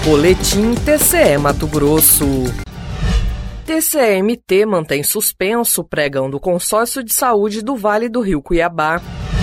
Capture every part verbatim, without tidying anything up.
Boletim T C E Mato Grosso. T C E M T mantém suspenso o pregão do Consórcio de Saúde do Vale do Rio Cuiabá.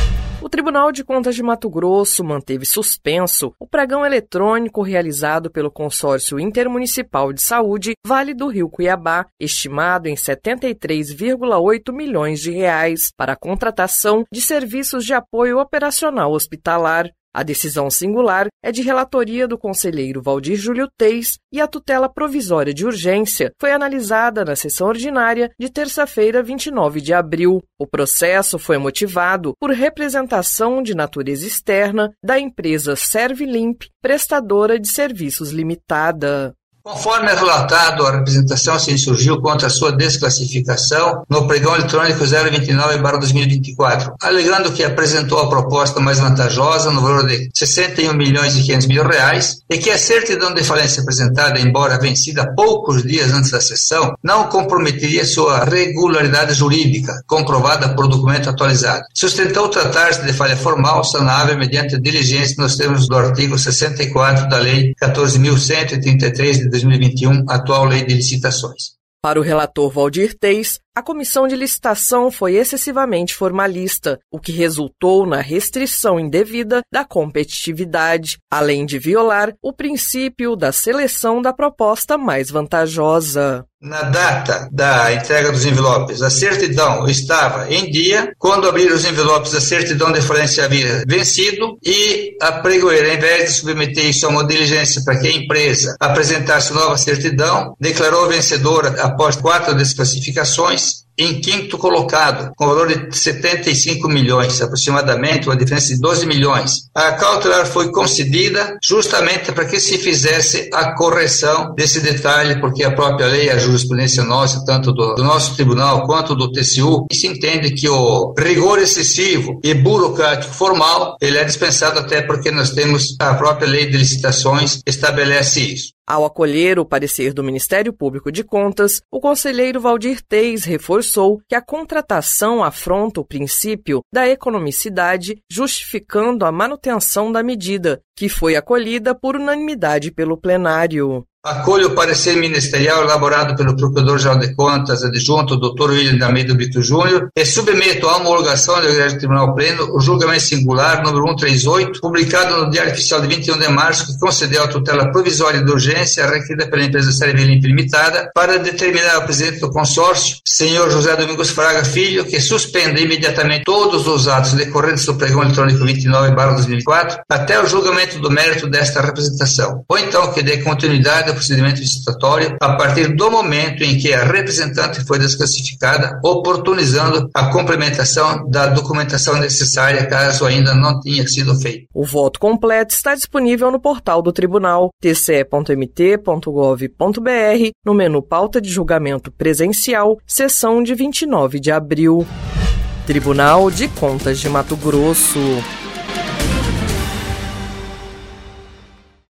O Tribunal de Contas de Mato Grosso manteve suspenso o pregão eletrônico realizado pelo Consórcio Intermunicipal de Saúde Vale do Rio Cuiabá, estimado em setenta e três vírgula oito milhões de reais, para a contratação de serviços de apoio operacional hospitalar. A decisão singular é de relatoria do conselheiro Valdir Júlio Teis e a tutela provisória de urgência foi analisada na sessão ordinária de terça-feira, vinte e nove de abril. O processo foi motivado por representação de natureza externa da empresa Servilimp, prestadora de serviços limitada. Conforme é relatado, a representação se insurgiu contra a sua desclassificação no pregão eletrônico zero vinte e nove barra dois mil e vinte e quatro, alegando que apresentou a proposta mais vantajosa no valor de sessenta e um milhões e quinhentos mil reais e que a certidão de falência apresentada, embora vencida poucos dias antes da sessão, não comprometeria sua regularidade jurídica, comprovada por documento atualizado. Sustentou tratar-se de falha formal sanável mediante diligência nos termos do artigo sessenta e quatro da Lei quatorze mil cento e trinta e três de dois mil e vinte e um, atual Lei de Licitações. Para o relator Valdir Teis, a comissão de licitação foi excessivamente formalista, o que resultou na restrição indevida da competitividade, além de violar o princípio da seleção da proposta mais vantajosa. Na data da entrega dos envelopes, a certidão estava em dia. Quando abriram os envelopes, a certidão de falência havia vencido e a pregoeira, ao invés de submeter isso a uma diligência para que a empresa apresentasse nova certidão, declarou vencedora após quatro desclassificações, em quinto colocado, com valor de setenta e cinco milhões, aproximadamente, uma diferença de doze milhões. A cautelar foi concedida justamente para que se fizesse a correção desse detalhe, porque a própria lei, a jurisprudência nossa, tanto do, do nosso tribunal quanto do T C U, se entende que o rigor excessivo e burocrático formal, ele é dispensado até porque nós temos a própria lei de licitações estabelece isso. Ao acolher o parecer do Ministério Público de Contas, o conselheiro Valdir Teis reforçou que a contratação afronta o princípio da economicidade, justificando a manutenção da medida, que foi acolhida por unanimidade pelo plenário. Acolho o parecer ministerial elaborado pelo Procurador-Geral de Contas, adjunto doutor William de Almeida Brito Júnior, e submeto à homologação do Egrégio Tribunal Pleno o julgamento singular número cento e trinta e oito, publicado no Diário Oficial de vinte e um de março, que concedeu a tutela provisória de urgência requerida pela empresa Servilimp Limitada para determinar ao presidente do consórcio, senhor José Domingos Fraga Filho, que suspenda imediatamente todos os atos decorrentes do pregão eletrônico vinte e nove barra dois mil e quatro até o julgamento do mérito desta representação, ou então que dê continuidade procedimento licitatório a partir do momento em que a representante foi desclassificada, oportunizando a complementação da documentação necessária caso ainda não tenha sido feito. O voto completo está disponível no portal do Tribunal, t c e ponto m t ponto gov ponto b r, no menu Pauta de Julgamento Presencial, sessão de vinte e nove de abril. Tribunal de Contas de Mato Grosso.